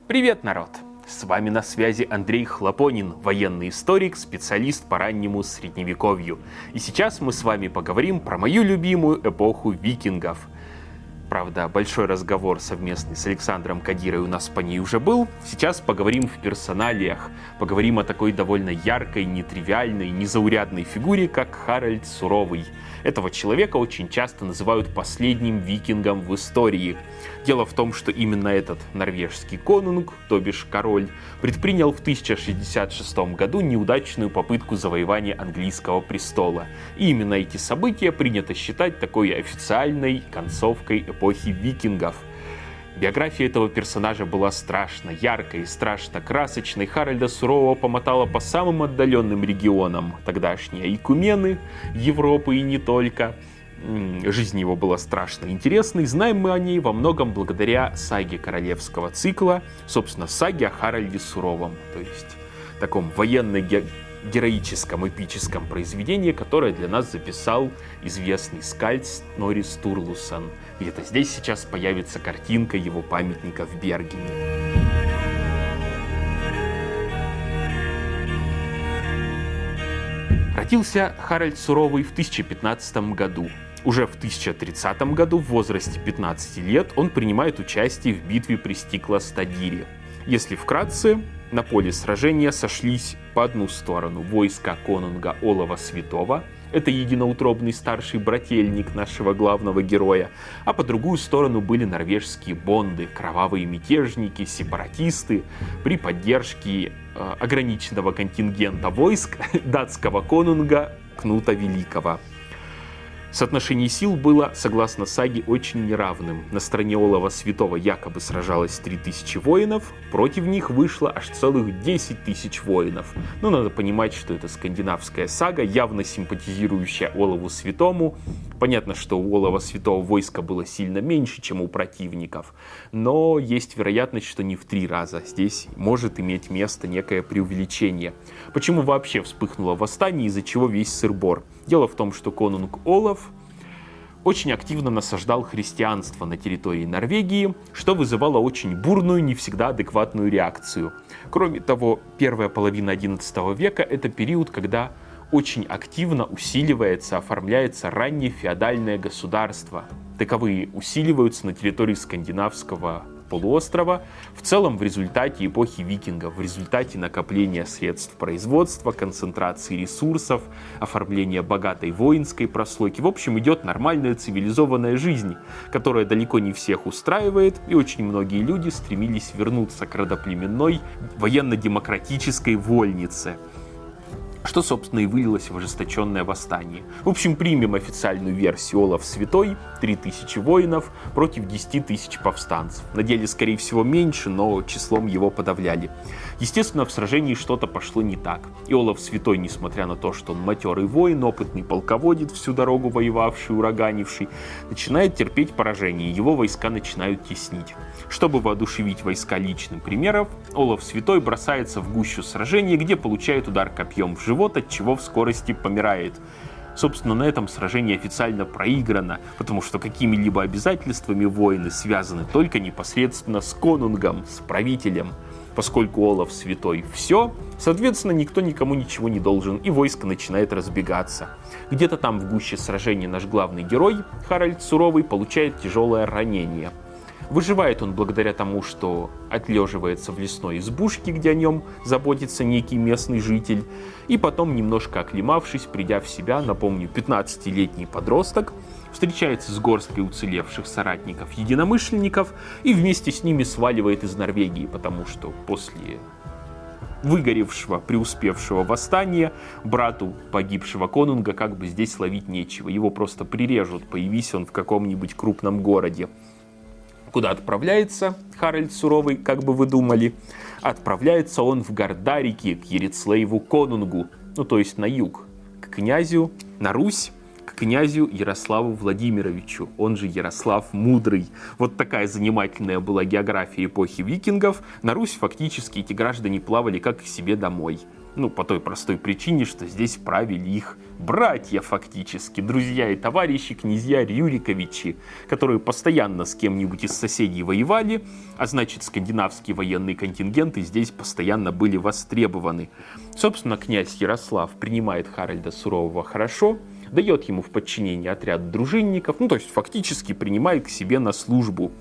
Привет, народ! С вами на связи Андрей Хлопонин, военный историк, специалист по раннему средневековью. И сейчас мы с вами поговорим про мою любимую эпоху викингов. Правда, большой разговор совместный с Александром Кадирой у нас по ней уже был. Сейчас поговорим в персоналиях. Поговорим о такой довольно яркой, нетривиальной, незаурядной фигуре, как Харальд Суровый. Этого человека очень часто называют последним викингом в истории. Дело в том, что именно этот норвежский конунг, то бишь король, предпринял в 1066 году неудачную попытку завоевания английского престола. И именно эти события принято считать такой официальной концовкой эпохи викингов. Биография этого персонажа была страшно яркой, страшно красочной. Харальда Сурового помотала по самым отдаленным регионам тогдашней Айкумены, Европы и не только. Жизнь его была страшно интересной. Знаем мы о ней во многом благодаря саге королевского цикла, собственно, саге о Харальде Суровом, то есть таком военно-героическом, эпическом произведении, которое для нас записал известный скальд Снорри Стурлусон. Где-то здесь сейчас появится картинка его памятника в Бергене. Родился Харальд Суровый в 1015 году. Уже в 1030 году, в возрасте 15 лет, он принимает участие в битве при Стикластадире. Если вкратце, на поле сражения сошлись по одну сторону войска конунга Олова Святого, это единоутробный старший брательник нашего главного героя, а по другую сторону были норвежские бонды, кровавые мятежники, сепаратисты, при поддержке ограниченного контингента войск датского конунга Кнута Великого. Соотношение сил было, согласно саге, очень неравным. На стороне Олова Святого якобы сражалось 3000 воинов, против них вышло аж целых 10 тысяч воинов. Но надо понимать, что это скандинавская сага, явно симпатизирующая Олову Святому. Понятно, что у Олова Святого войска было сильно меньше, чем у противников, но есть вероятность, что не в 3 раза. Здесь может иметь место некое преувеличение. Почему вообще вспыхнуло восстание, из-за чего весь сыр-бор? Дело в том, что конунг Олаф очень активно насаждал христианство на территории Норвегии, что вызывало очень бурную, не всегда адекватную реакцию. Кроме того, первая половина XI века – это период, когда очень активно усиливается, оформляется раннее феодальное государство. Таковые усиливаются на территории скандинавского полуострова, в целом в результате эпохи викингов, в результате накопления средств производства, концентрации ресурсов, оформления богатой воинской прослойки. В общем, идет нормальная цивилизованная жизнь, которая далеко не всех устраивает, и очень многие люди стремились вернуться к родоплеменной военно-демократической вольнице, что, собственно, и вылилось в ожесточенное восстание. В общем, примем официальную версию: Олаф Святой, 3000 воинов против 10 тысяч повстанцев. На деле, скорее всего, меньше, но числом его подавляли. Естественно, в сражении что-то пошло не так. И Олаф Святой, несмотря на то, что он матерый воин, опытный полководец, всю дорогу воевавший, ураганивший, начинает терпеть поражение, и его войска начинают теснить. Чтобы воодушевить войска личным примером, Олаф Святой бросается в гущу сражения, где получает удар копьем в живот, от чего в скорости помирает. Собственно, на этом сражение официально проиграно, потому что какими-либо обязательствами воины связаны только непосредственно с конунгом, с правителем. Поскольку Олаф Святой все, соответственно, никто никому ничего не должен, и войско начинает разбегаться. Где-то там в гуще сражения наш главный герой, Харальд Суровый, получает тяжелое ранение. Выживает он благодаря тому, что отлеживается в лесной избушке, где о нем заботится некий местный житель, и потом, немножко оклемавшись, придя в себя, напомню, 15-летний подросток, встречается с горсткой уцелевших соратников-единомышленников и вместе с ними сваливает из Норвегии, потому что после выгоревшего, преуспевшего восстания брату погибшего конунга как бы здесь ловить нечего. Его просто прирежут, появись он в каком-нибудь крупном городе. Куда отправляется Харальд Суровый, как бы вы думали? Отправляется он в Гардарики, к Ярицлееву конунгу, то есть на юг, к князю, на Русь, к князю Ярославу Владимировичу, он же Ярослав Мудрый. Вот такая занимательная была география эпохи викингов. На Русь фактически эти граждане плавали как к себе домой. По той простой причине, что здесь правили их братья фактически, друзья и товарищи, князья Рюриковичи, которые постоянно с кем-нибудь из соседей воевали, а значит, скандинавские военные контингенты здесь постоянно были востребованы. Собственно, князь Ярослав принимает Харальда Сурового хорошо, дает ему в подчинение отряд дружинников, то есть фактически принимает к себе на службу.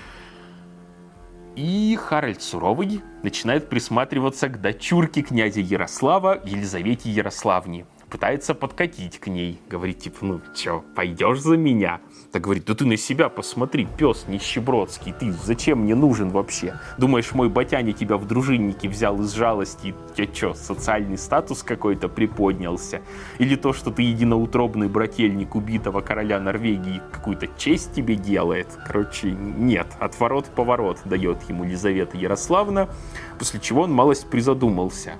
И Харальд Суровый начинает присматриваться к дочурке князя Ярослава, Елизавете Ярославне. Пытается подкатить к ней. Говорит, пойдешь за меня? Так говорит, да ты на себя посмотри, пес нищебродский, ты зачем мне нужен вообще? Думаешь, мой батяня тебя в дружинники взял из жалости, тебе что, социальный статус какой-то приподнялся? Или то, что ты единоутробный брательник убитого короля Норвегии, какую-то честь тебе делает? Нет, отворот-поворот дает ему Елизавета Ярославна, после чего он малость призадумался.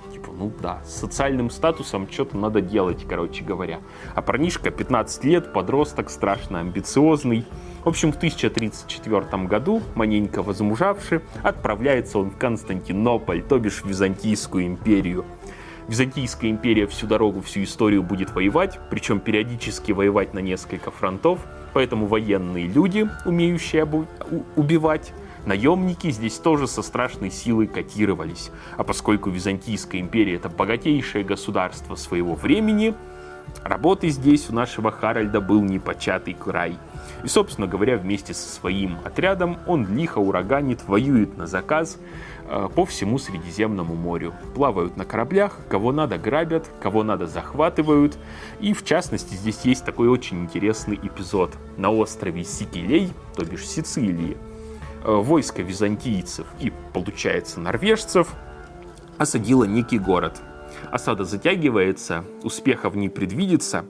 С социальным статусом что-то надо делать, говоря. А парнишка 15 лет, подросток, страшно амбициозный. В общем, в 1034 году, маленько возмужавший, отправляется он в Константинополь, то бишь в Византийскую империю. Византийская империя всю дорогу, всю историю будет воевать, причем периодически воевать на несколько фронтов, поэтому военные люди, умеющие убивать, наемники здесь тоже со страшной силой котировались. А поскольку Византийская империя — это богатейшее государство своего времени, работы здесь у нашего Харальда был непочатый край. И, собственно говоря, вместе со своим отрядом он лихо ураганит, воюет на заказ по всему Средиземному морю. Плавают на кораблях, кого надо грабят, кого надо захватывают. И, в частности, здесь есть такой очень интересный эпизод. На острове Сикилей, то бишь Сицилии, войско византийцев и, получается, норвежцев осадило некий город. Осада затягивается, успехов не предвидится.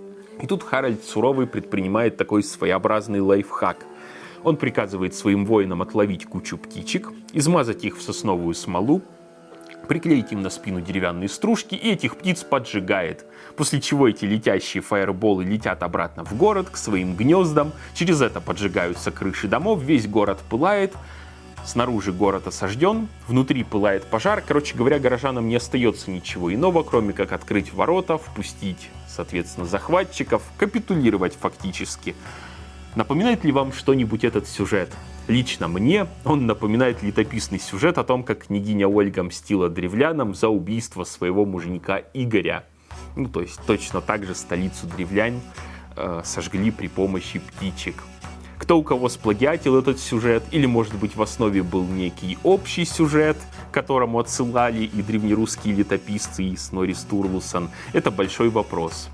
И тут Харальд Суровый предпринимает такой своеобразный лайфхак. Он приказывает своим воинам отловить кучу птичек, измазать их в сосновую смолу, приклеить им на спину деревянные стружки и этих птиц поджигает. После чего эти летящие фаерболы летят обратно в город, к своим гнездам. Через это поджигаются крыши домов, весь город пылает. Снаружи город осажден, внутри пылает пожар. Горожанам не остается ничего иного, кроме как открыть ворота, впустить, соответственно, захватчиков, капитулировать фактически. Напоминает ли вам что-нибудь этот сюжет? Лично мне он напоминает летописный сюжет о том, как княгиня Ольга мстила древлянам за убийство своего муженька Игоря. То есть точно так же столицу древлян сожгли при помощи птичек. Кто у кого сплагиатил этот сюжет, или, может быть, в основе был некий общий сюжет, к которому отсылали и древнерусские летописцы, и Снорри Стурлусон, это большой вопрос.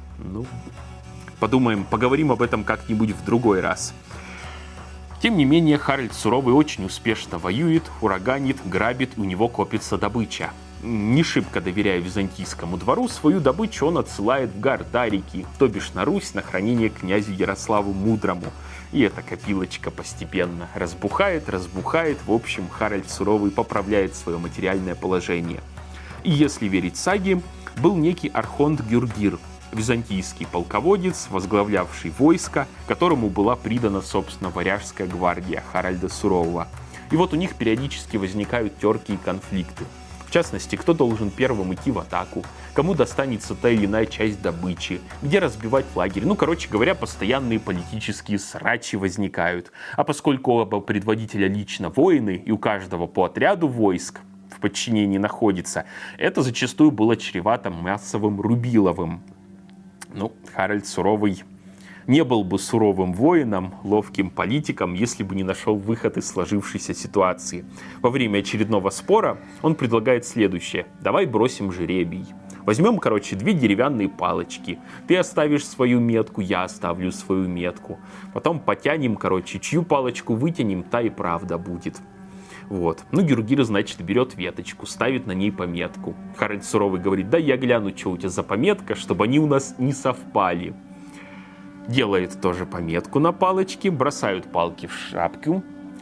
Поговорим об этом как-нибудь в другой раз. Тем не менее, Харальд Суровый очень успешно воюет, ураганит, грабит, у него копится добыча. Не шибко доверяя византийскому двору, свою добычу он отсылает в Гардарики, то бишь на Русь, на хранение князю Ярославу Мудрому. И эта копилочка постепенно разбухает. В общем, Харальд Суровый поправляет свое материальное положение. И если верить саге, был некий архонт Гюргир, византийский полководец, возглавлявший войско, которому была придана, собственно, варяжская гвардия Харальда Сурового. И вот у них периодически возникают терки и конфликты. В частности, кто должен первым идти в атаку, кому достанется та или иная часть добычи, где разбивать лагерь. Постоянные политические срачи возникают. А поскольку оба предводителя лично воины, и у каждого по отряду войск в подчинении находится, это зачастую было чревато массовым рубиловым. Харальд Суровый не был бы суровым воином, ловким политиком, если бы не нашел выход из сложившейся ситуации. Во время очередного спора он предлагает следующее. Давай бросим жребий. Возьмем, 2 деревянные палочки. Ты оставишь свою метку, я оставлю свою метку. Потом потянем, чью палочку вытянем, та и правда будет. Гюргир, берет веточку, ставит на ней пометку. Харальд Суровый говорит, да я гляну, что у тебя за пометка, чтобы они у нас не совпали. Делает тоже пометку на палочке, бросают палки в шапку.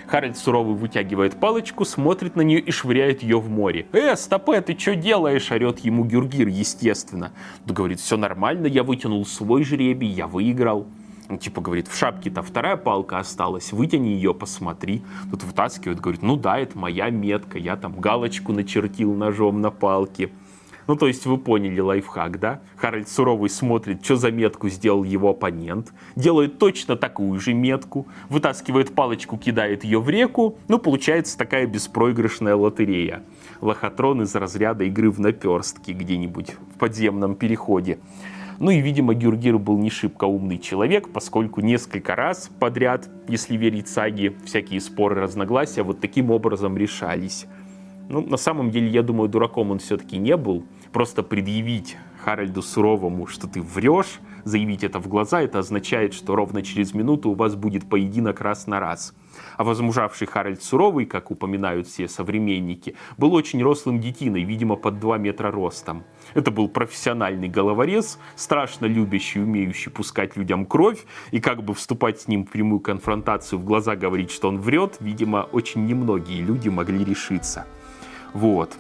Харальд Суровый вытягивает палочку, смотрит на нее и швыряет ее в море. Стопе, ты что делаешь?» — орет ему Гюргир, естественно. Да говорит: «Все нормально, я вытянул свой жребий, я выиграл». Он типа говорит: «В шапке-то вторая палка осталась, вытяни ее, посмотри». Тут вытаскивает, говорит: «Ну да, это моя метка, я там галочку начертил ножом на палке». Ну, то есть вы поняли лайфхак, да? Харальд Суровый смотрит, что за метку сделал его оппонент, делает точно такую же метку, вытаскивает палочку, кидает ее в реку. Ну, получается такая беспроигрышная лотерея. Лохотрон из разряда игры в наперстки где-нибудь в подземном переходе. Ну и, видимо, Гюргир был не шибко умный человек, поскольку несколько раз подряд, если верить саге, всякие споры, разногласия вот таким образом решались. Ну, на самом деле, я думаю, дураком он все-таки не был. Просто предъявить Харальду Суровому, что ты врешь, заявить это в глаза, это означает, что ровно через минуту у вас будет поединок раз на раз. А возмужавший Харальд Суровый, как упоминают все современники, был очень рослым детиной, видимо, под 2 метра ростом. Это был профессиональный головорез, страшно любящий, умеющий пускать людям кровь, и как бы вступать с ним в прямую конфронтацию, в глаза говорить, что он врет, видимо, очень немногие люди могли решиться. Вот.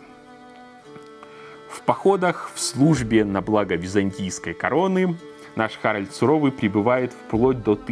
В походах, в службе на благо византийской короны наш Харальд Суровый пребывает вплоть до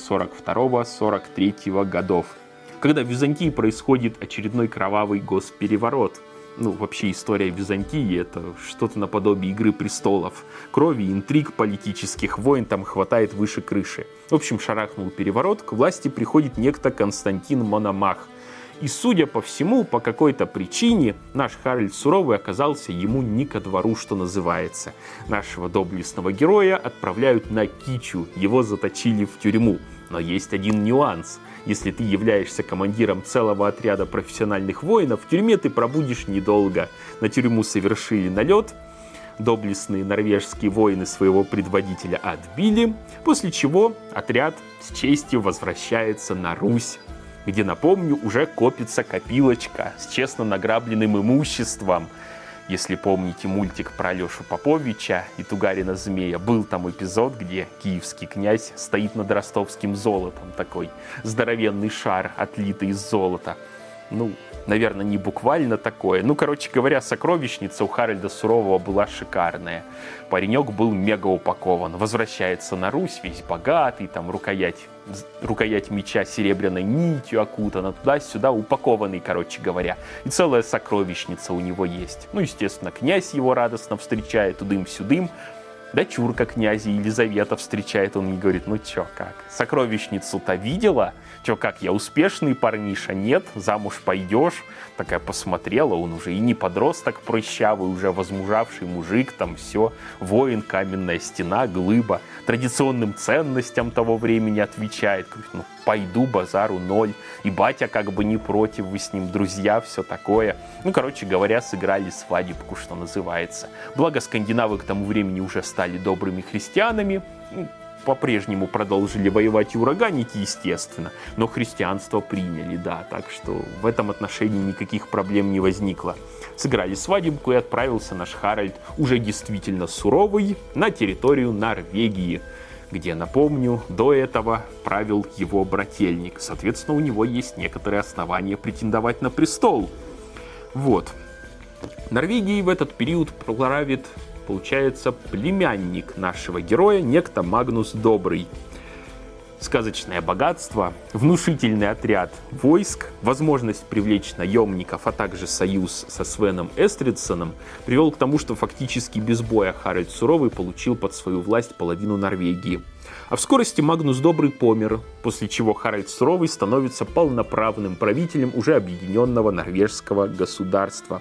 1042-43 годов, когда в Византии происходит очередной кровавый госпереворот. Ну, вообще история Византии — это что-то наподобие «Игры престолов». Крови, интриг, политических войн там хватает выше крыши. В общем, шарахнул переворот, к власти приходит некто Константин Мономах. И, судя по всему, по какой-то причине наш Харальд Суровый оказался ему не ко двору, что называется. Нашего доблестного героя отправляют на Кичу, его заточили в тюрьму. Но есть один нюанс. Если ты являешься командиром целого отряда профессиональных воинов, в тюрьме ты пробудешь недолго. На тюрьму совершили налет, доблестные норвежские воины своего предводителя отбили, после чего отряд с честью возвращается на Русь, где, напомню, уже копится копилочка с честно награбленным имуществом. Если помните мультик про Алешу Поповича и Тугарина Змея, был там эпизод, где киевский князь стоит над ростовским золотом, такой здоровенный шар, отлитый из золота. Ну, наверное, не буквально такое. Ну, короче говоря, сокровищница у Харальда Сурового была шикарная. Паренек был мега упакован. Возвращается на Русь, весь богатый, там рукоять меча серебряной нитью окутана, туда-сюда упакованный, короче говоря. И целая сокровищница у него есть. Ну, естественно, князь его радостно встречает, тудым-сюдым. Дочурка князя Елизавета встречает, он ей говорит: «Ну чё, как, сокровищницу-то видела? Чё, как, я успешный парниша? Нет, замуж пойдешь?» Такая посмотрела, он уже и не подросток прыщавый, уже возмужавший мужик, там все, воин, каменная стена, глыба, традиционным ценностям того времени отвечает. Говорит: «Ну, пойду, базару ноль». И батя как бы не против, вы с ним друзья, все такое. Ну, короче говоря, сыграли свадебку, что называется. Благо, скандинавы к тому времени уже стали добрыми христианами, по-прежнему продолжили воевать и ураганить, естественно, но христианство приняли, да, так что в этом отношении никаких проблем не возникло. Сыграли свадебку, и отправился наш Харальд, уже действительно суровый, на территорию Норвегии, где, напомню, до этого правил его брательник. Соответственно, у него есть некоторые основания претендовать на престол. Вот. Норвегией в этот период правит, получается, племянник нашего героя, некто Магнус Добрый. Сказочное богатство, внушительный отряд войск, возможность привлечь наемников, а также союз со Свеном Эстридсоном привел к тому, что фактически без боя Харальд Суровый получил под свою власть половину Норвегии. А в скорости Магнус Добрый помер, после чего Харальд Суровый становится полноправным правителем уже объединенного норвежского государства.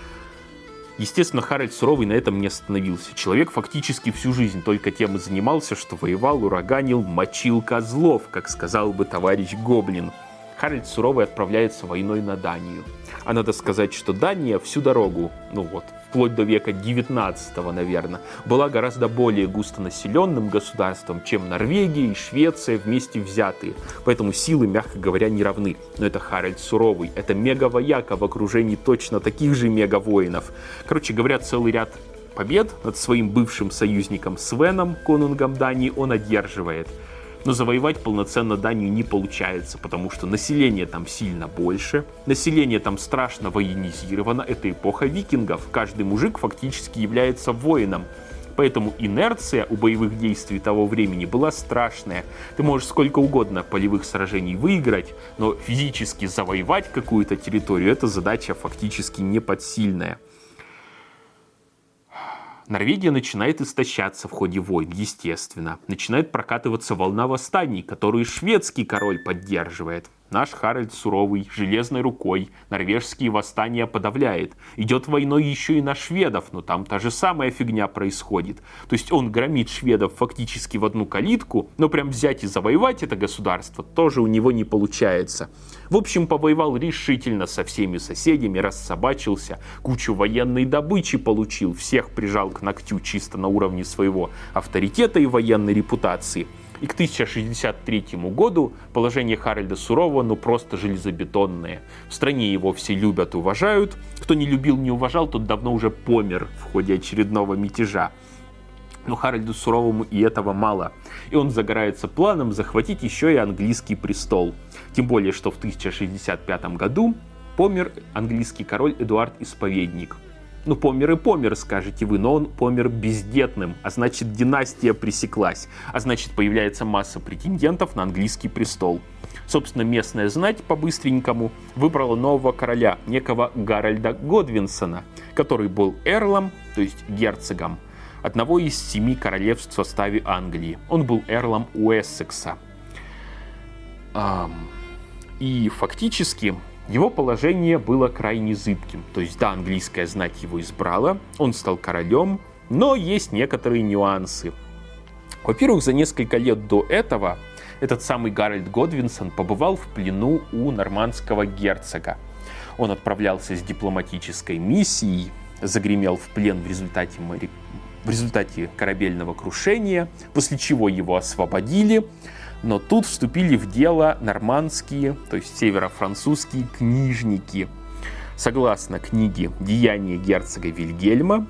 Естественно, Харальд Суровый на этом не остановился. Человек фактически всю жизнь только тем и занимался, что воевал, ураганил, мочил козлов, как сказал бы товарищ Гоблин. Харальд Суровый отправляется войной на Данию. А надо сказать, что Дания всю дорогу, вплоть до века 19-го, наверное, была гораздо более густонаселенным государством, чем Норвегия и Швеция вместе взятые. Поэтому силы, мягко говоря, не равны. Но это Харальд Суровый, это мега-вояка в окружении точно таких же мега-воинов. Короче говоря, целый ряд побед над своим бывшим союзником Свеном, конунгом Дании, он одерживает. Но завоевать полноценно Данию не получается, потому что население там сильно больше, население там страшно военизировано, это эпоха викингов, каждый мужик фактически является воином. Поэтому инерция у боевых действий того времени была страшная. Ты можешь сколько угодно полевых сражений выиграть, но физически завоевать какую-то территорию — это задача фактически неподсильная. Норвегия начинает истощаться в ходе войн, естественно. Начинает прокатываться волна восстаний, которые шведский король поддерживает. Наш Харальд Суровый железной рукой норвежские восстания подавляет. Идет войной еще и на шведов, но там та же самая фигня происходит. То есть он громит шведов фактически в одну калитку, но прям взять и завоевать это государство тоже у него не получается. В общем, повоевал решительно со всеми соседями, рассобачился, кучу военной добычи получил, всех прижал к ногтю чисто на уровне своего авторитета и военной репутации. И к 1063 году положение Харальда Сурового просто железобетонное. В стране его все любят, уважают. Кто не любил, не уважал, тот давно уже помер в ходе очередного мятежа. Но Харальду Суровому и этого мало. И он загорается планом захватить еще и английский престол. Тем более, что в 1065 году помер английский король Эдуард Исповедник. Помер и помер, скажете вы, но он помер бездетным, а значит династия пресеклась, а значит появляется масса претендентов на английский престол. Собственно, местная знать по-быстренькому выбрала нового короля, некого Гарольда Годвинсона, который был эрлом, то есть герцогом, одного из 7 королевств в составе Англии. Он был эрлом Уэссекса. И фактически его положение было крайне зыбким. То есть, да, английская знать его избрала, он стал королем, но есть некоторые нюансы. Во-первых, за несколько лет до этого этот самый Гарольд Годвинсон побывал в плену у нормандского герцога. Он отправлялся с дипломатической миссией, загремел в плен в результате корабельного крушения, после чего его освободили. Но тут вступили в дело нормандские, то есть северо-французские книжники. Согласно книге «Деяния герцога Вильгельма»,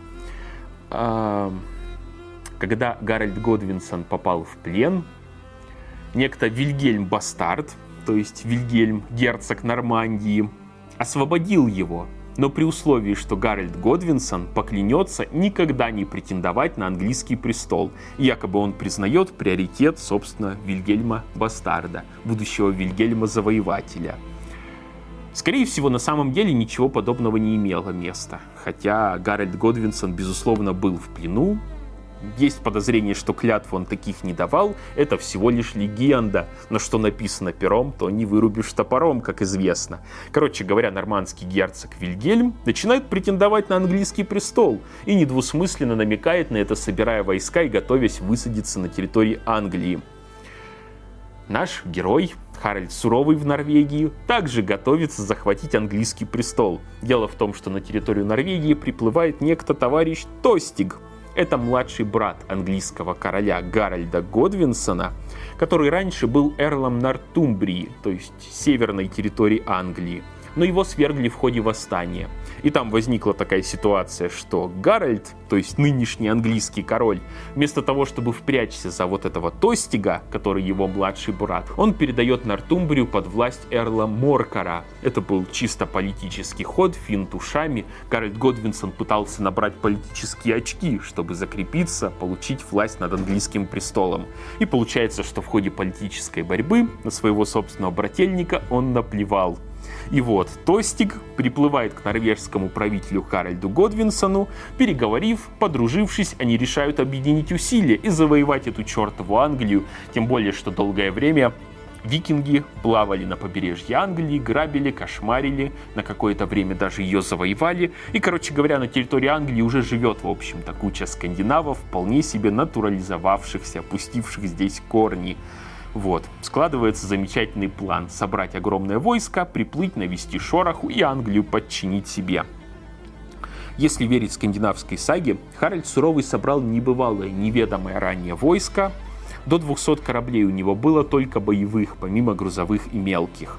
когда Гарольд Годвинсон попал в плен, некто Вильгельм Бастард, то есть Вильгельм, герцог Нормандии, освободил его, но при условии, что Гарольд Годвинсон поклянется никогда не претендовать на английский престол. И якобы он признает приоритет, собственно, Вильгельма Бастарда, будущего Вильгельма-завоевателя. Скорее всего, на самом деле ничего подобного не имело места. Хотя Гарольд Годвинсон, безусловно, был в плену. Есть подозрение, что клятв он таких не давал, это всего лишь легенда, но что написано пером, то не вырубишь топором, как известно. Короче говоря, нормандский герцог Вильгельм начинает претендовать на английский престол и недвусмысленно намекает на это, собирая войска и готовясь высадиться на территории Англии. Наш герой, Харальд Суровый в Норвегии, также готовится захватить английский престол. Дело в том, что на территорию Норвегии приплывает некто товарищ Тостиг. Это младший брат английского короля Гарольда Годвинсона, который раньше был эрлом Нортумбрии, то есть северной территории Англии. Но его свергли в ходе восстания. И там возникла такая ситуация, что Гарольд, то есть нынешний английский король, вместо того, чтобы впрячься за вот этого Тостига, который его младший брат, он передает Нортумбрию под власть эрла Моркара. Это был чисто политический ход, финт ушами. Гарольд Годвинсон пытался набрать политические очки, чтобы закрепиться, получить власть над английским престолом. И получается, что в ходе политической борьбы на своего собственного брательника он наплевал. И вот Тостиг приплывает к норвежскому правителю Харальду Годвинсону, переговорив, подружившись, они решают объединить усилия и завоевать эту чертову Англию, тем более, что долгое время викинги плавали на побережье Англии, грабили, кошмарили, на какое-то время даже ее завоевали, и, короче говоря, на территории Англии уже живет, в общем-то, куча скандинавов, вполне себе натурализовавшихся, пустивших здесь корни. Вот, складывается замечательный план: собрать огромное войско, приплыть, навести шороху и Англию подчинить себе. Если верить скандинавской саге, Харальд Суровый собрал небывалое, неведомое ранее войско. До 200 кораблей у него было только боевых, помимо грузовых и мелких.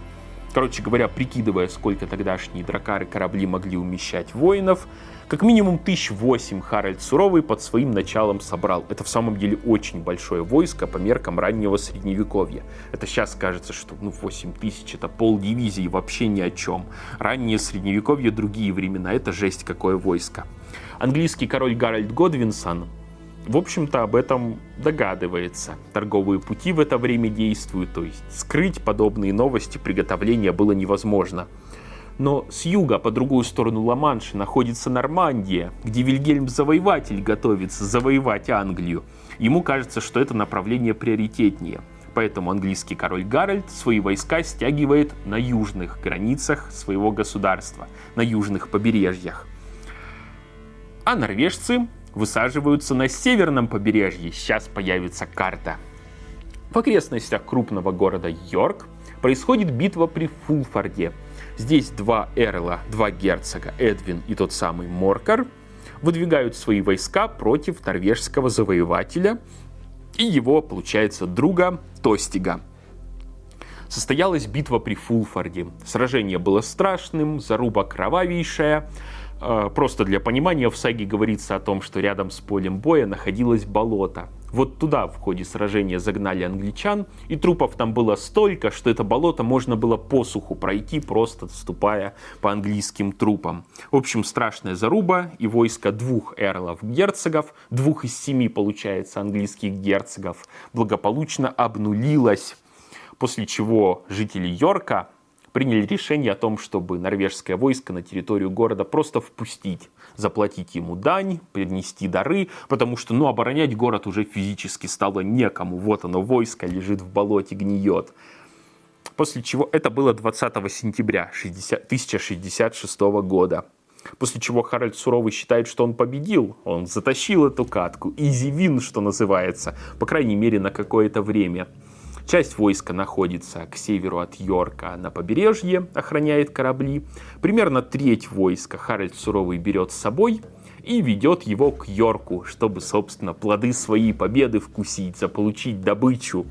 Короче говоря, прикидывая, сколько тогдашние дракары корабли могли умещать воинов, как минимум 1008 Харальд Суровый под своим началом собрал. Это в самом деле очень большое войско по меркам раннего средневековья. Это сейчас кажется, что 8000 это полдивизии, вообще ни о чем. Раннее средневековье, другие времена, это жесть какое войско. Английский король Гарольд Годвинсон, в общем-то, об этом догадывается. Торговые пути в это время действуют, то есть скрыть подобные новости приготовления было невозможно. Но с юга, по другую сторону Ла-Манша, находится Нормандия, где Вильгельм Завоеватель готовится завоевать Англию. Ему кажется, что это направление приоритетнее. Поэтому английский король Гарольд свои войска стягивает на южных границах своего государства, на южных побережьях. А норвежцы высаживаются на северном побережье. Сейчас появится карта. В окрестностях крупного города Йорк происходит битва при Фулфорде. Здесь два эрла, два герцога, Эдвин и тот самый Моркар, выдвигают свои войска против норвежского завоевателя и его, получается, друга Тостига. Состоялась битва при Фулфорде. Сражение было страшным, заруба кровавейшая. Просто для понимания, в саге говорится о том, что рядом с полем боя находилось болото. Вот туда в ходе сражения загнали англичан, и трупов там было столько, что это болото можно было по суху пройти, просто ступая по английским трупам. В общем, страшная заруба, и войско двух эрлов-герцогов, 2 из 7, получается, английских герцогов, благополучно обнулилось, после чего жители Йорка приняли решение о том, чтобы норвежское войско на территорию города просто впустить, заплатить ему дань, принести дары, потому что, оборонять город уже физически стало некому. Вот оно, войско лежит в болоте, гниет. После чего, это было 20 сентября 1066 года. После чего Харальд Суровый считает, что он победил, он затащил эту катку, easy win, что называется, по крайней мере на какое-то время. Часть войска находится к северу от Йорка на побережье, охраняет корабли. Примерно треть войска Харальд Суровый берет с собой и ведет его к Йорку, чтобы, собственно, плоды своей победы вкусить, заполучить добычу.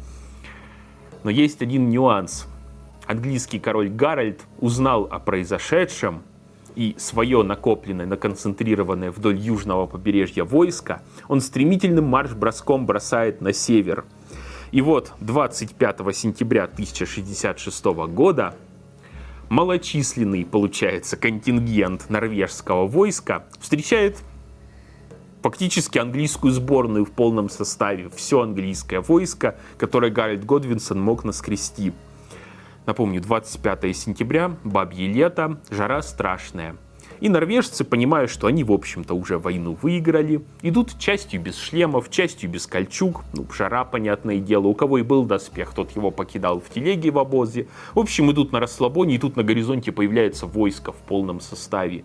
Но есть один нюанс. Английский король Гарольд узнал о произошедшем, и свое накопленное, наконцентрированное вдоль южного побережья войско он стремительным марш-броском бросает на север. И вот 25 сентября 1066 года малочисленный, получается, контингент норвежского войска встречает фактически английскую сборную в полном составе. Все английское войско, которое Гарольд Годвинсон мог наскрести. Напомню, 25 сентября, бабье лето, жара страшная. И норвежцы, понимая, что они, в общем-то, уже войну выиграли, идут частью без шлемов, частью без кольчуг. Жара, понятное дело. У кого и был доспех, тот его покидал в телеге в обозе. В общем, идут на расслабоне, и тут на горизонте появляется войско в полном составе.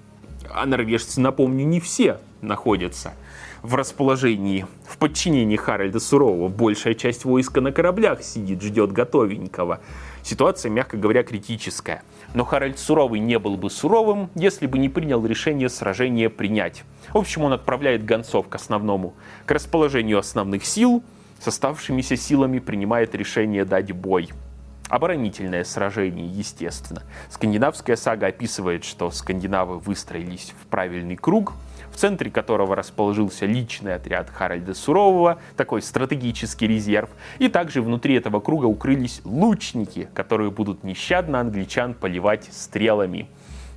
А норвежцы, напомню, не все находятся в расположении, в подчинении Харальда Сурового. Большая часть войска на кораблях сидит, ждет готовенького. Ситуация, мягко говоря, критическая. Но Харальд Суровый не был бы суровым, если бы не принял решение сражение принять. В общем, он отправляет гонцов к расположению основных сил, с оставшимися силами принимает решение дать бой. Оборонительное сражение, естественно. Скандинавская сага описывает, что скандинавы выстроились в правильный круг, в центре которого расположился личный отряд Харальда Сурового, такой стратегический резерв, и также внутри этого круга укрылись лучники, которые будут нещадно англичан поливать стрелами.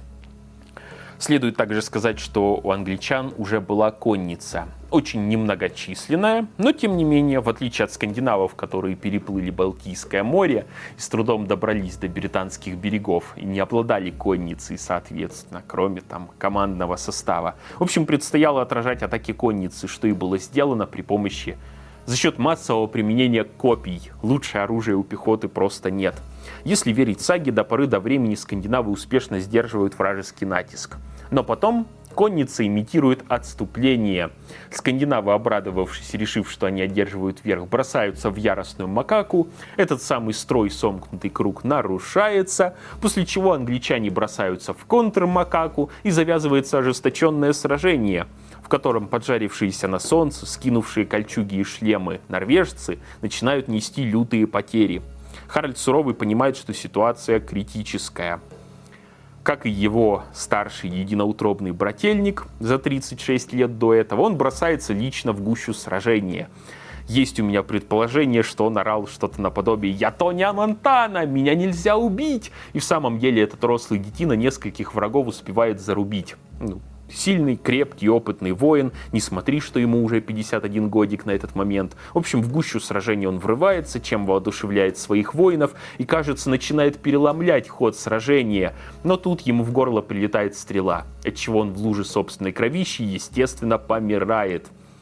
Следует также сказать, что у англичан уже была конница, очень немногочисленная, но тем не менее, в отличие от скандинавов, которые переплыли Балтийское море и с трудом добрались до британских берегов и не обладали конницей, соответственно, кроме командного состава. В общем, предстояло отражать атаки конницы, что и было сделано при помощи, за счет массового применения копий. Лучшее оружие у пехоты просто нет. Если верить саге, до поры до времени скандинавы успешно сдерживают вражеский натиск. Но потом конница имитирует отступление. Скандинавы, обрадовавшись и решив, что они одерживают верх, бросаются в яростную макаку. Этот самый строй, сомкнутый круг, нарушается, после чего англичане бросаются в контрмакаку, и завязывается ожесточенное сражение, в котором поджарившиеся на солнце, скинувшие кольчуги и шлемы норвежцы начинают нести лютые потери. Харальд Суровый понимает, что ситуация критическая. Как и его старший единоутробный брательник за 36 лет до этого, он бросается лично в гущу сражения. Есть у меня предположение, что он орал что-то наподобие «Я Тоня Монтана! Меня нельзя убить!» И в самом деле этот рослый детина нескольких врагов успевает зарубить. Сильный, крепкий, опытный воин. Не смотри, что ему уже 51 годик на этот момент. В общем, в гущу сражения он врывается, чем воодушевляет своих воинов и, кажется, начинает переломлять ход сражения. Но тут ему в горло прилетает стрела, отчего он в луже собственной кровищи, естественно, помирает.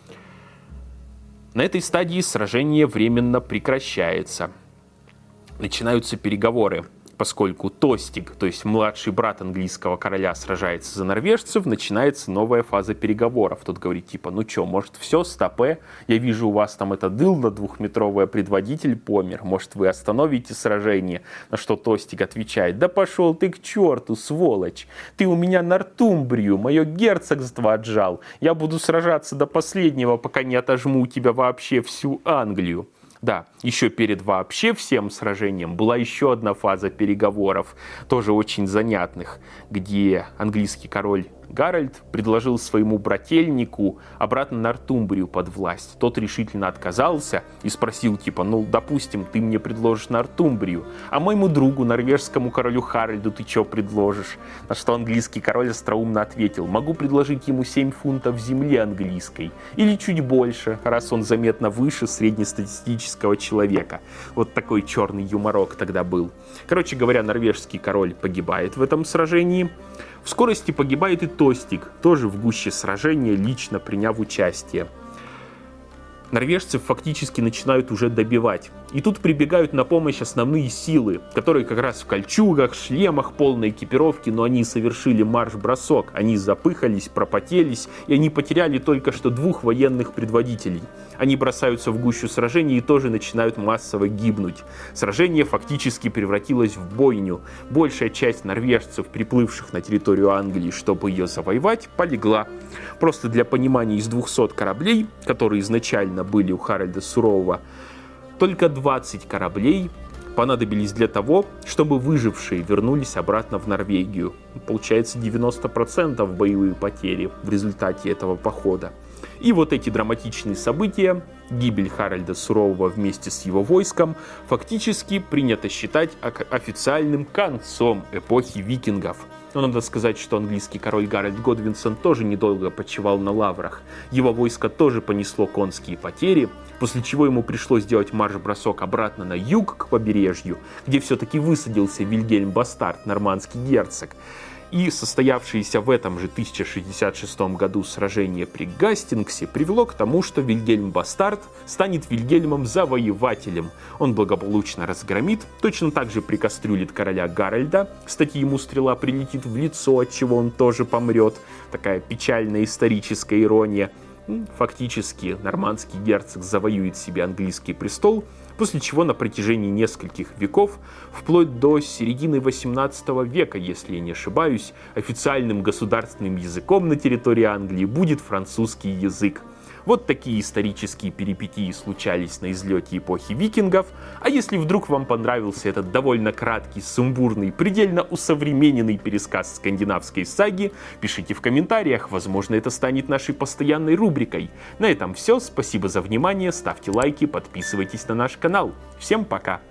На этой стадии сражение временно прекращается. Начинаются переговоры. Поскольку Тостиг, то есть младший брат английского короля, сражается за норвежцев, начинается новая фаза переговоров. Тот говорит, типа, ну чё, может все, стопе? Я вижу, у вас там это дылда двухметровая, предводитель помер. Может, вы остановите сражение? На что Тостиг отвечает, да пошел ты к черту, сволочь. Ты у меня Нортумбрию, мое герцогство отжал. Я буду сражаться до последнего, пока не отожму у тебя вообще всю Англию. Да, еще перед вообще всем сражением была еще одна фаза переговоров, тоже очень занятных, где английский король Гаральд предложил своему брательнику обратно Нортумбрию под власть. Тот решительно отказался и спросил, типа, ну, допустим, ты мне предложишь Нортумбрию, а моему другу, норвежскому королю Харальду, ты что предложишь? На что английский король остроумно ответил, могу предложить ему 7 фунтов земли английской, или чуть больше, раз он заметно выше среднестатистического человека. Вот такой черный юморок тогда был. Короче говоря, норвежский король погибает в этом сражении. В скорости погибает и Тостиг, тоже в гуще сражения, лично приняв участие. Норвежцев фактически начинают уже добивать. И тут прибегают на помощь основные силы, которые как раз в кольчугах, шлемах, полной экипировке, но они совершили марш-бросок. Они запыхались, пропотелись, и они потеряли только что 2 военных предводителей. Они бросаются в гущу сражений и тоже начинают массово гибнуть. Сражение фактически превратилось в бойню. Большая часть норвежцев, приплывших на территорию Англии, чтобы ее завоевать, полегла. Просто для понимания, из 200 кораблей, которые изначально были у Харальда Сурового, только 20 кораблей понадобились для того, чтобы выжившие вернулись обратно в Норвегию. Получается 90% боевые потери в результате этого похода. И вот эти драматичные события, гибель Харальда Сурового вместе с его войском, фактически принято считать официальным концом эпохи викингов. Но надо сказать, что английский король Гарольд Годвинсон тоже недолго почивал на лаврах. Его войско тоже понесло конские потери, после чего ему пришлось сделать марш-бросок обратно на юг к побережью, где все-таки высадился Вильгельм Бастард, нормандский герцог. И состоявшееся в этом же 1066 году сражение при Гастингсе привело к тому, что Вильгельм Бастард станет Вильгельмом Завоевателем. Он благополучно разгромит, точно так же прикастрюлит короля Гарольда. Кстати, ему стрела прилетит в лицо, от чего он тоже помрет. Такая печальная историческая ирония. Фактически нормандский герцог завоюет себе английский престол, после чего на протяжении нескольких веков, вплоть до середины 18 века, если я не ошибаюсь, официальным государственным языком на территории Англии будет французский язык. Вот такие исторические перипетии случались на излете эпохи викингов. А если вдруг вам понравился этот довольно краткий, сумбурный, предельно усовремененный пересказ скандинавской саги, пишите в комментариях, возможно, это станет нашей постоянной рубрикой. На этом все, спасибо за внимание, ставьте лайки, подписывайтесь на наш канал. Всем пока!